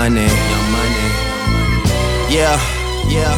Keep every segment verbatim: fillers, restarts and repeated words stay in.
Money, Young Money. Yeah, yeah.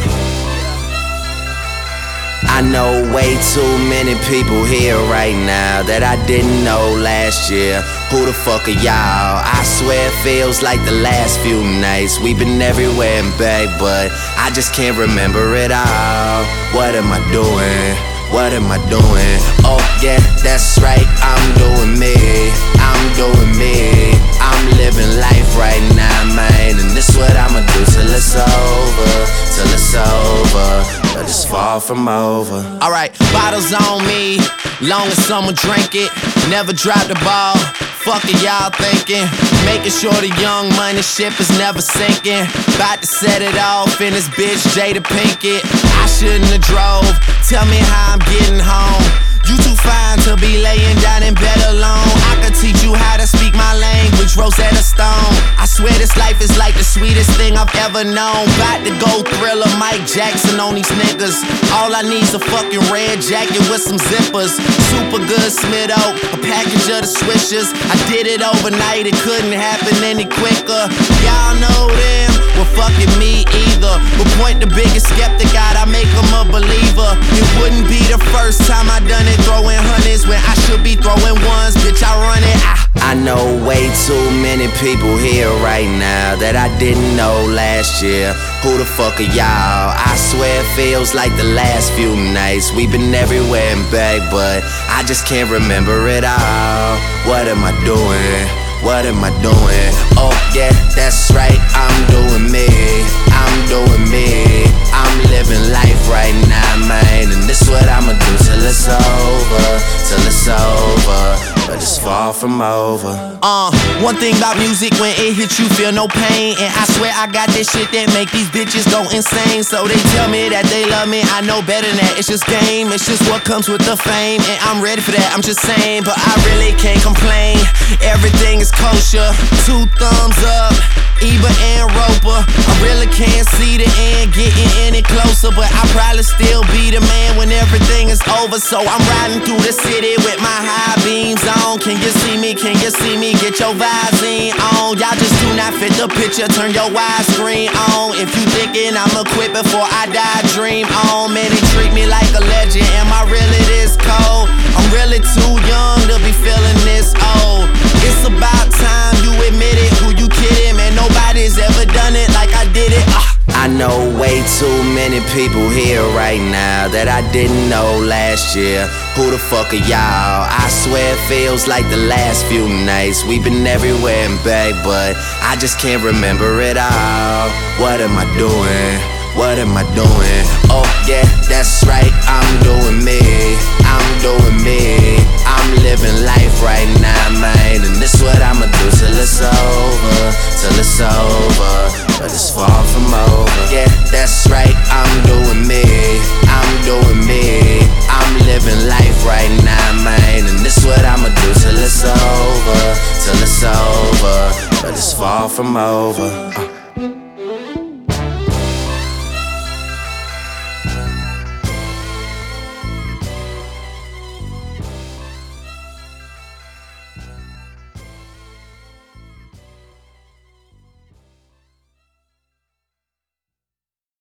I know way too many people here right now that I didn't know last year. Who the fuck are y'all? I swear it feels like the last few nights we've been everywhere and back, but I just can't remember it all. What am I doing? What am I doing? Oh yeah, that's right, I'm doing me. I'm doing me. I'm living life right now, man, and this what I'ma do till it's over, till it's over. But it's far from over. Alright, bottles on me, long as someone drink it. Never drop the ball, fuck it y'all thinking. Making sure the Young Money ship is never sinking. About to set it off in this bitch Jada Pinkett. I shouldn't have drove, tell me how I'm getting home. You too fine to be laying down in bed alone. I could teach you how to speak my language, Rosetta Stone. I swear this life is like the sweetest thing I've ever known. About to go Thriller, Mike Jackson on these niggas. All I need's a fucking red jacket with some zippers. Super good Smitto, a package of the Swishers. I did it overnight, it couldn't happen any quicker. Y'all know them, well fucking me either. But point the biggest skeptic out, I make him a believer. It wouldn't be the first time I done it, throwing hundreds when I should be throwing ones. Bitch, I run it. I, I know way too many people here right now that I didn't know last year. Who the fuck are y'all? I swear it feels like the last few nights we've been everywhere and back, but I just can't remember it all. What am I doing? What am I doing? Oh yeah, that's right, I'm doing me. I'm doing me. I'm living life right now, man, and this what I'ma do till it's over, till it's over. But it's far from over. Uh, one thing about music, when it hits you feel no pain. And I swear I got this shit that make these bitches go insane. So they tell me that they love me, I know better than that. It's just game, it's just what comes with the fame. And I'm ready for that, I'm just saying, but I really can't complain. Everything is kosher, two thumbs up, Eber and Roper. I really can't see the end getting any closer, but I'll probably still be the man when everything is over. So I'm riding through the city with my high beams on. Can you see me? Can you see me? Get your Visine on. Y'all just do not fit the picture, turn your widescreen on. If you thinking I'ma quit before I die, dream on. Man, they treat me like a legend, am I really this cold? I'm really too young to be feeling this old. It's about time you admit it, who you kidding? Man, nobody's ever done it like I did it. uh. I know way too many people here right now that I didn't know last year. Who the fuck are y'all? I swear it feels like the last few nights we've been everywhere and back, but I just can't remember it all. What am I doing? What am I doing? Oh yeah, that's right, I'm doing me. I'm doing me. I'm living life right now, man, and this what I'ma do till it's over, till it's over. But it's far from over. Yeah, that's right, I'm doing me. I'm doing me. I'm living life right now, man, and this what I'ma do till it's over, till it's over. But it's far from over. uh.